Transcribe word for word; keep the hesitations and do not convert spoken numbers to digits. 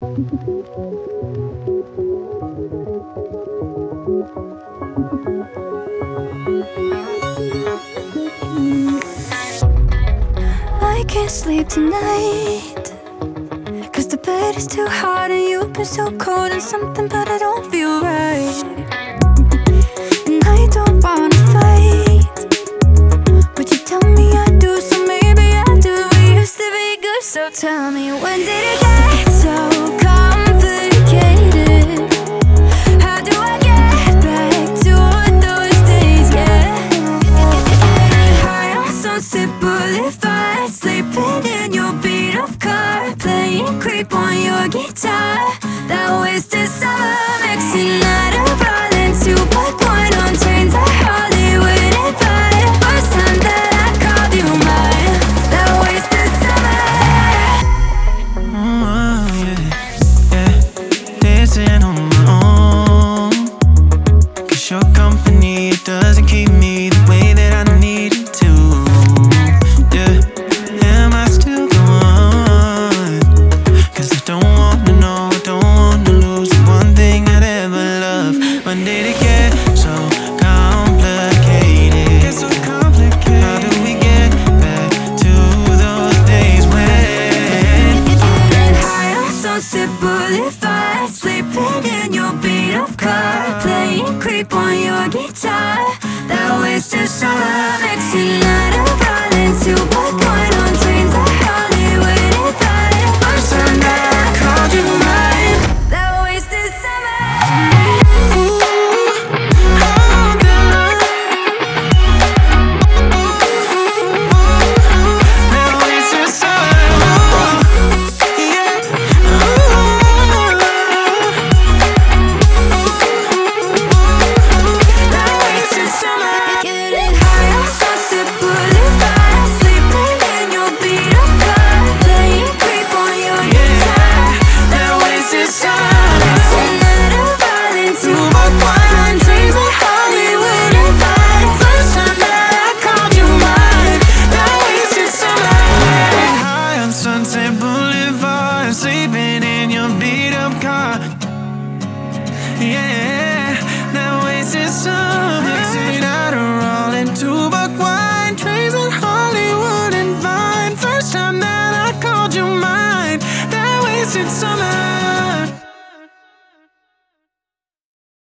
I can't sleep tonight, 'cause the bed is too hot and you've been so cold and something, but I don't feel right. And I don't wanna fight, but you tell me I do, so maybe I do. We used to be good, so tell me, when did it get so complicated? How do I get back to those days? Yeah, high on some simplified, sleeping in your beat up car, playing creep on your guitar. That wasted summer, mixing night of rolling two by point on trains at Hollywood and Vine. First time that I called you mine. That wasted summer. Oh, yeah, yeah. Dancing on my own, 'cause your company, it doesn't keep me the way that I need it to. Yeah, am I still the one? 'Cause I don't wanna know, I don't wanna lose the one thing I'd ever love. When did it get so complicated? Get so complicated. How do we get back to those days when Getting high on some simplified, sleeping in your beat up car, playing creep on your guitar. That wasted summer, mixing night of rolling two by point on trains at Hollywood and Vine. First time that I called you mine. That wasted summer. Getting high on some simplified, sleeping in your beat up car, playing creep on your guitar. that wasted summer? Mixing night of rolling two by point on trains at Hollywood and Vine. First time that I called you mine. That wasted summer. High on Sunset Boulevard, sleeping in your beat up car. Yeah, that wasted summer. Mixing out a rolling two buck wine, trains in Hollywood and Vine. First time that I called you mine. That wasted summer.